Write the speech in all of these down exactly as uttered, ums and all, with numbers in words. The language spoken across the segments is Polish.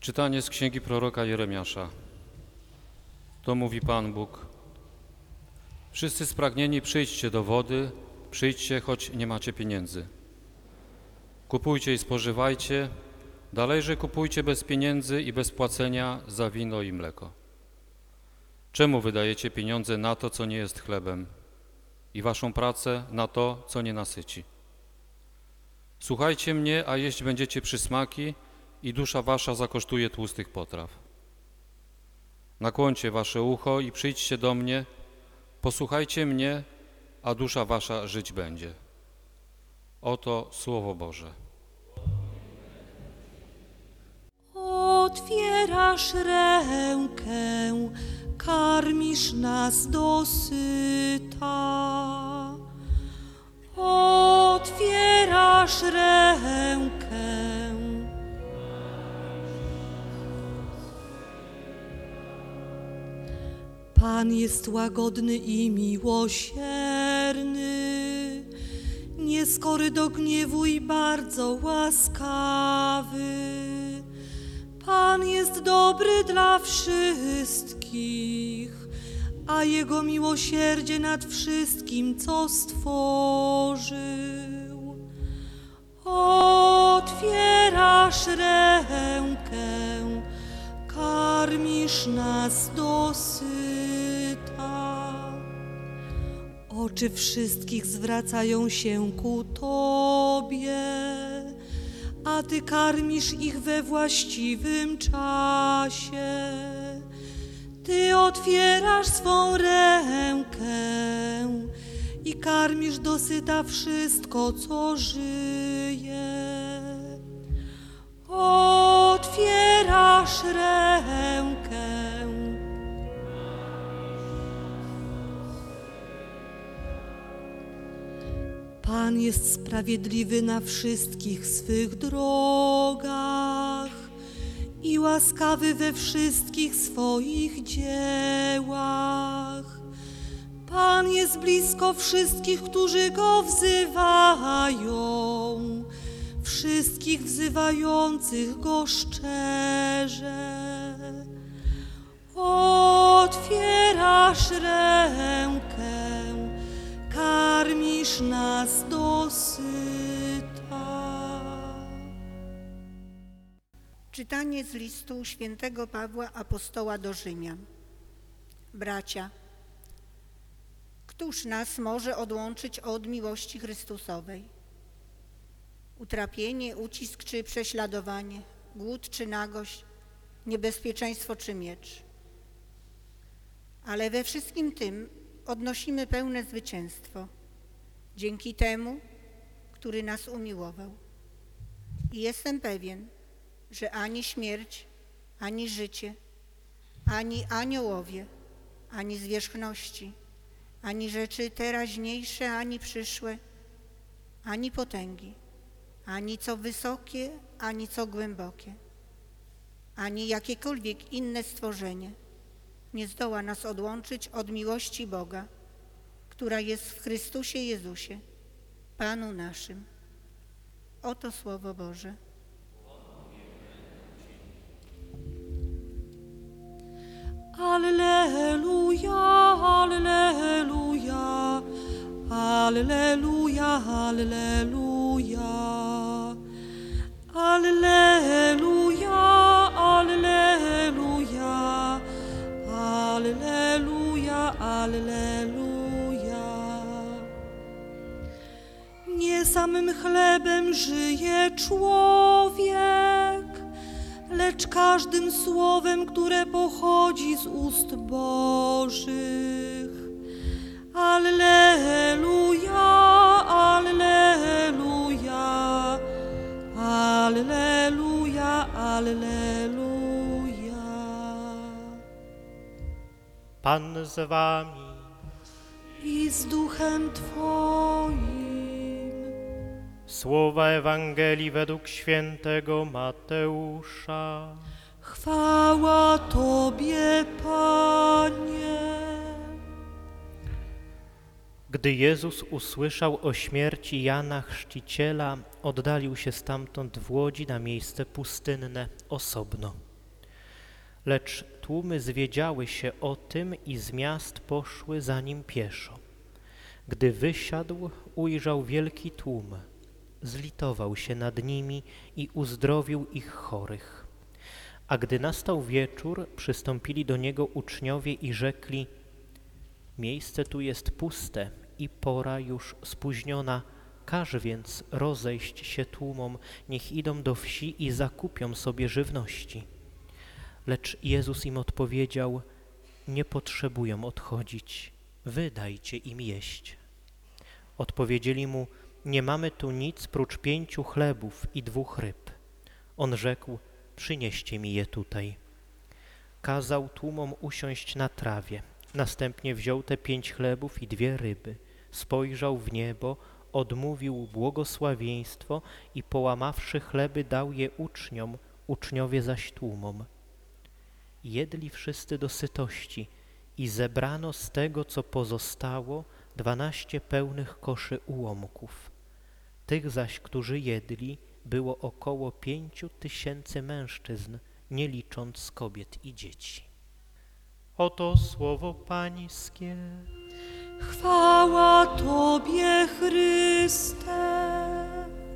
Czytanie z księgi proroka Jeremiasza. To mówi Pan Bóg. Wszyscy spragnieni, przyjdźcie do wody, przyjdźcie, choć nie macie pieniędzy. Kupujcie i spożywajcie, dalejże kupujcie bez pieniędzy i bez płacenia za wino i mleko. Czemu wydajecie pieniądze na to, co nie jest chlebem, i waszą pracę na to, co nie nasyci? Słuchajcie mnie, a jeść będziecie przysmaki, i dusza wasza zakosztuje tłustych potraw. Nakłońcie wasze ucho i przyjdźcie do mnie, posłuchajcie mnie, a dusza wasza żyć będzie. Oto Słowo Boże. Otwierasz rękę, karmisz nas dosyta. Otwierasz rękę. Pan jest łagodny i miłosierny, nieskory do gniewu i bardzo łaskawy. Pan jest dobry dla wszystkich, a Jego miłosierdzie nad wszystkim, co stworzył. Otwierasz rękę, karmisz nas dosyta. Oczy wszystkich zwracają się ku Tobie, a Ty karmisz ich we właściwym czasie. Ty otwierasz swą rękę i karmisz dosyta wszystko, co żyje. Otwierasz rękę. Pan jest sprawiedliwy na wszystkich swych drogach i łaskawy we wszystkich swoich dziełach. Pan jest blisko wszystkich, którzy Go wzywają, wszystkich wzywających Go szczerze. Otwierasz rękę, karmisz nas dosyta. Czytanie z listu świętego Pawła Apostoła do Rzymian. Bracia, któż nas może odłączyć od miłości Chrystusowej? Utrapienie, ucisk czy prześladowanie, głód czy nagość, niebezpieczeństwo czy miecz. Ale we wszystkim tym odnosimy pełne zwycięstwo dzięki temu, który nas umiłował. I jestem pewien, że ani śmierć, ani życie, ani aniołowie, ani zwierzchności, ani rzeczy teraźniejsze, ani przyszłe, ani potęgi, ani co wysokie, ani co głębokie, ani jakiekolwiek inne stworzenie nie zdoła nas odłączyć od miłości Boga, która jest w Chrystusie Jezusie, Panu naszym. Oto Słowo Boże. Alleluja, alleluja, alleluja, alleluja, alleluja, alleluja, alleluja, alleluja. Nie samym chlebem żyje człowiek, lecz każdym słowem, które pochodzi z ust Bożych. Alleluja, alleluja, alleluja, alleluja. Pan z wami. I z duchem Twoim. Słowa Ewangelii według świętego Mateusza. Chwała Tobie, Panie. Gdy Jezus usłyszał o śmierci Jana Chrzciciela, oddalił się stamtąd w łodzi na miejsce pustynne osobno. Lecz tłumy zwiedziały się o tym i z miast poszły za nim pieszo. Gdy wysiadł, ujrzał wielki tłum. Zlitował się nad nimi i uzdrowił ich chorych. A gdy nastał wieczór, przystąpili do niego uczniowie i rzekli: miejsce tu jest puste i pora już spóźniona, każ więc rozejść się tłumom, niech idą do wsi i zakupią sobie żywności. Lecz Jezus im odpowiedział: nie potrzebują odchodzić, wy dajcie im jeść. Odpowiedzieli mu: nie mamy tu nic prócz pięciu chlebów i dwóch ryb. On rzekł: przynieście mi je tutaj. Kazał tłumom usiąść na trawie. Następnie wziął te pięć chlebów i dwie ryby, spojrzał w niebo, odmówił błogosławieństwo i połamawszy chleby dał je uczniom, uczniowie zaś tłumom. Jedli wszyscy do sytości i zebrano z tego, co pozostało, dwanaście pełnych koszy ułomków. Tych zaś, którzy jedli, było około pięciu tysięcy mężczyzn, nie licząc kobiet i dzieci. Oto słowo Pańskie. Chwała Tobie, Chryste.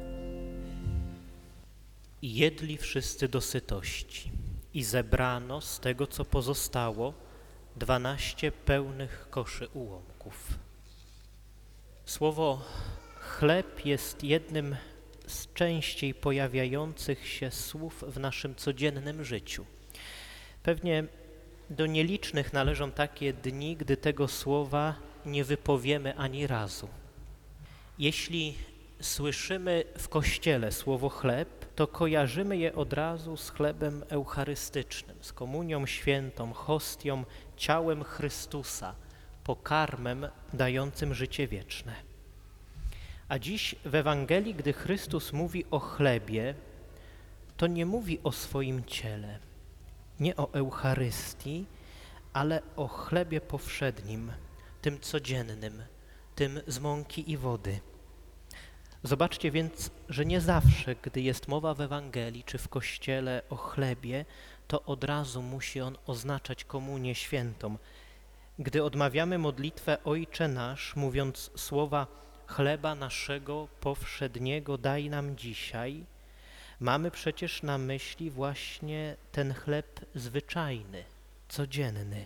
I jedli wszyscy do sytości i zebrano z tego, co pozostało, dwanaście pełnych koszy ułomków. Słowo chleb jest jednym z częściej pojawiających się słów w naszym codziennym życiu. Pewnie do nielicznych należą takie dni, gdy tego słowa nie wypowiemy ani razu. Jeśli słyszymy w kościele słowo chleb, to kojarzymy je od razu z chlebem eucharystycznym, z komunią świętą, hostią, ciałem Chrystusa, pokarmem dającym życie wieczne. A dziś w Ewangelii, gdy Chrystus mówi o chlebie, to nie mówi o swoim ciele, nie o Eucharystii, ale o chlebie powszednim, tym codziennym, tym z mąki i wody. Zobaczcie więc, że nie zawsze, gdy jest mowa w Ewangelii czy w Kościele o chlebie, to od razu musi on oznaczać komunię świętą. Gdy odmawiamy modlitwę Ojcze Nasz, mówiąc słowa chleba naszego powszedniego daj nam dzisiaj, mamy przecież na myśli właśnie ten chleb zwyczajny, codzienny.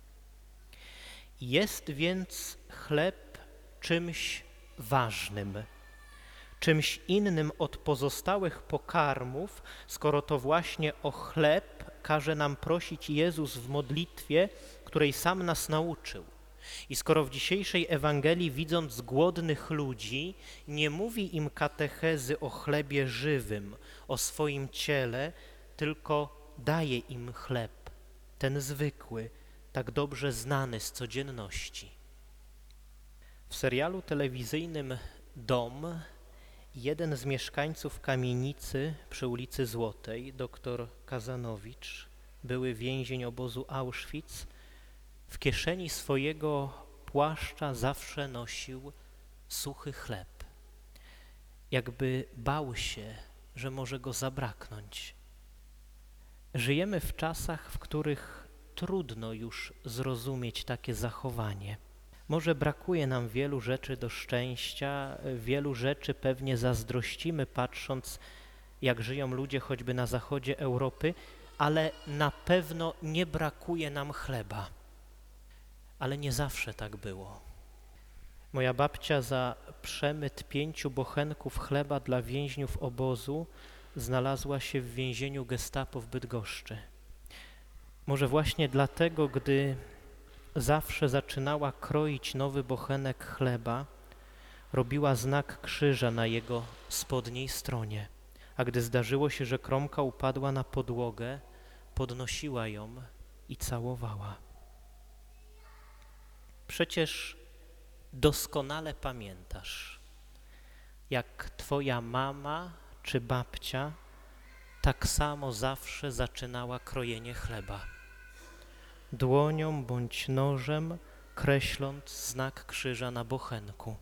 Jest więc chleb czymś ważnym, czymś innym od pozostałych pokarmów, skoro to właśnie o chleb każe nam prosić Jezus w modlitwie, której sam nas nauczył. I skoro w dzisiejszej Ewangelii, widząc głodnych ludzi, nie mówi im katechezy o chlebie żywym, o swoim ciele, tylko daje im chleb, ten zwykły, tak dobrze znany z codzienności. W serialu telewizyjnym Dom jeden z mieszkańców kamienicy przy ulicy Złotej, dr Kazanowicz, były więzień obozu Auschwitz, w kieszeni swojego płaszcza zawsze nosił suchy chleb, jakby bał się, że może go zabraknąć. Żyjemy w czasach, w których trudno już zrozumieć takie zachowanie. Może brakuje nam wielu rzeczy do szczęścia, wielu rzeczy pewnie zazdrościmy, patrząc, jak żyją ludzie choćby na zachodzie Europy, ale na pewno nie brakuje nam chleba. Ale nie zawsze tak było. Moja babcia za przemyt pięciu bochenków chleba dla więźniów obozu znalazła się w więzieniu Gestapo w Bydgoszczy. Może właśnie dlatego, gdy zawsze zaczynała kroić nowy bochenek chleba, robiła znak krzyża na jego spodniej stronie, a gdy zdarzyło się, że kromka upadła na podłogę, podnosiła ją i całowała. Przecież doskonale pamiętasz, jak twoja mama czy babcia tak samo zawsze zaczynała krojenie chleba. Dłonią bądź nożem kreśląc znak krzyża na bochenku.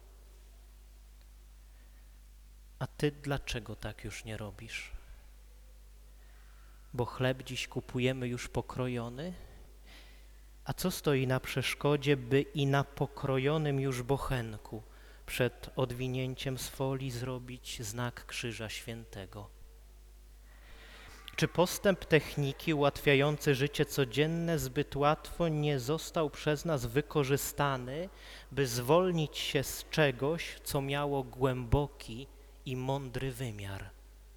A ty dlaczego tak już nie robisz? bo chleb dziś kupujemy już pokrojony? A co stoi na przeszkodzie, by i na pokrojonym już bochenku przed odwinięciem z folii zrobić znak Krzyża Świętego? Czy postęp techniki ułatwiający życie codzienne zbyt łatwo nie został przez nas wykorzystany, by zwolnić się z czegoś, co miało głęboki i mądry wymiar?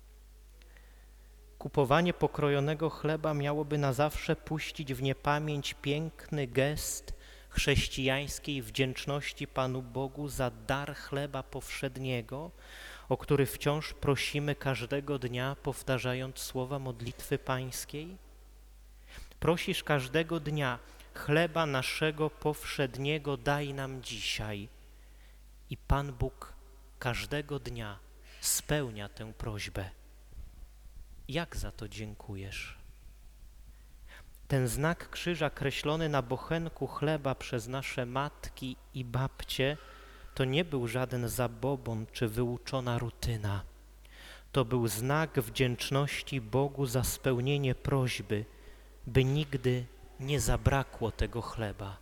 Kupowanie pokrojonego chleba miałoby na zawsze puścić w niepamięć piękny gest chrześcijańskiej wdzięczności Panu Bogu za dar chleba powszedniego, o który wciąż prosimy każdego dnia, powtarzając słowa modlitwy pańskiej? Prosisz każdego dnia: chleba naszego powszedniego daj nam dzisiaj. I Pan Bóg każdego dnia spełnia tę prośbę. Jak za to dziękujesz? Ten znak krzyża kreślony na bochenku chleba przez nasze matki i babcie to nie był żaden zabobon czy wyuczona rutyna. To był znak wdzięczności Bogu za spełnienie prośby, by nigdy nie zabrakło tego chleba.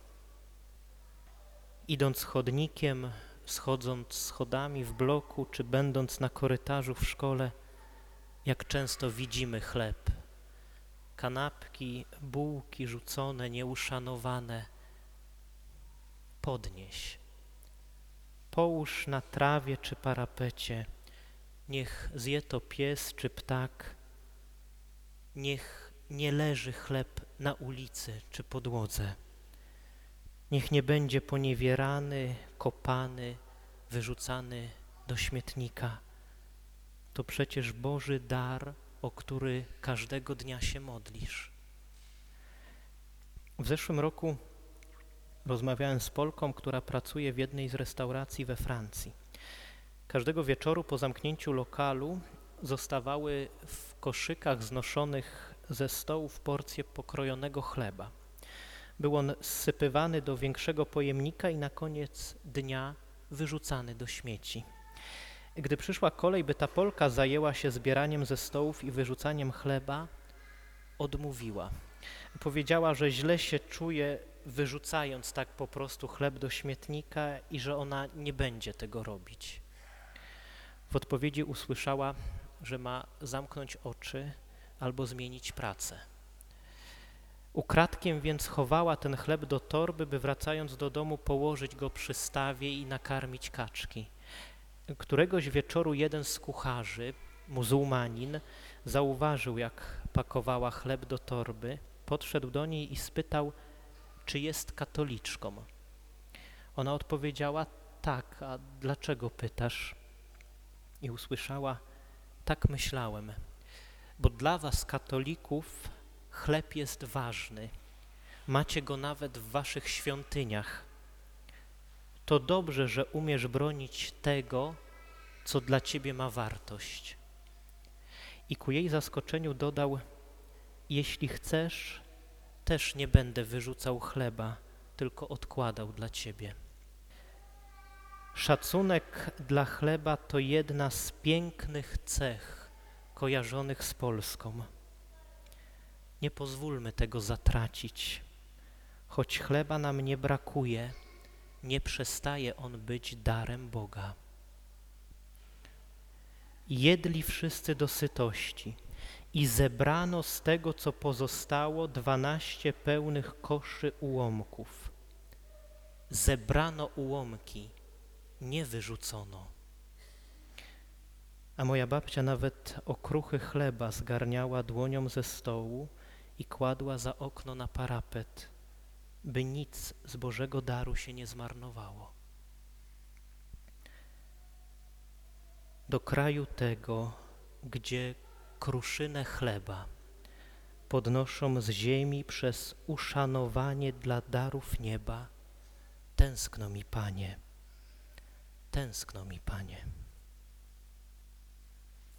Idąc chodnikiem, schodząc schodami w bloku, czy będąc na korytarzu w szkole, jak często widzimy chleb, kanapki, bułki rzucone, nieuszanowane. Podnieś, połóż na trawie czy parapecie, niech zje to pies czy ptak, niech nie leży chleb na ulicy czy podłodze, niech nie będzie poniewierany, kopany, wyrzucany do śmietnika. To przecież Boży dar, o który każdego dnia się modlisz. W zeszłym roku rozmawiałem z Polką, która pracuje w jednej z restauracji we Francji. Każdego wieczoru po zamknięciu lokalu zostawały w koszykach znoszonych ze stołów porcje pokrojonego chleba. Był on zsypywany do większego pojemnika i na koniec dnia wyrzucany do śmieci. Gdy przyszła kolej, by ta Polka zajęła się zbieraniem ze stołów i wyrzucaniem chleba, odmówiła. Powiedziała, że źle się czuje, wyrzucając tak po prostu chleb do śmietnika i że ona nie będzie tego robić. W odpowiedzi usłyszała, że ma zamknąć oczy albo zmienić pracę. Ukradkiem więc chowała ten chleb do torby, by wracając do domu położyć go przy stawie i nakarmić kaczki. Któregoś wieczoru jeden z kucharzy, muzułmanin, zauważył, jak pakowała chleb do torby, podszedł do niej i spytał, czy jest katoliczką. Ona odpowiedziała, tak, a dlaczego pytasz? I usłyszała, tak myślałem, bo dla was, katolików, chleb jest ważny. Macie go nawet w waszych świątyniach. To dobrze, że umiesz bronić tego, co dla ciebie ma wartość. I ku jej zaskoczeniu dodał, jeśli chcesz, też nie będę wyrzucał chleba, tylko odkładał dla ciebie. Szacunek dla chleba to jedna z pięknych cech kojarzonych z Polską. Nie pozwólmy tego zatracić. Choć chleba nam nie brakuje, nie przestaje on być darem Boga. Jedli wszyscy do sytości i zebrano z tego, co pozostało, dwanaście pełnych koszy ułomków. Zebrano ułomki, nie wyrzucono. A moja babcia nawet okruchy chleba zgarniała dłonią ze stołu i kładła za okno na parapet, by nic z Bożego daru się nie zmarnowało. Do kraju tego, gdzie kruszynę chleba podnoszą z ziemi przez uszanowanie dla darów nieba, tęskno mi, Panie, tęskno mi, Panie.